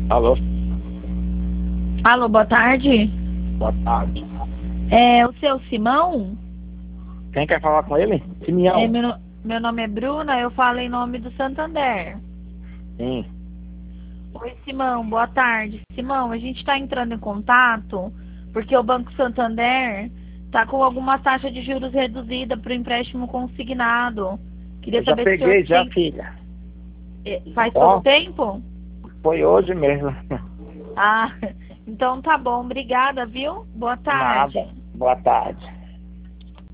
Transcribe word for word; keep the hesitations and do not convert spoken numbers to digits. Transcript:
Alô? Alô, boa tarde. Boa tarde. É o seu Simão? Quem quer falar com ele? Simeão. É, meu, no- meu nome é Bruna, eu falo em nome do Santander. Sim. Oi, Simão, boa tarde. Simão, a gente está entrando em contato porque o Banco Santander está com alguma taxa de juros reduzida para o empréstimo consignado. Queria Eu já saber se o senhor peguei já, tem... filha. eh, Faz Ó, pouco tempo? foi hoje mesmo. Ah, então tá bom. Obrigada, viu? Boa tarde. Nada. Boa tarde.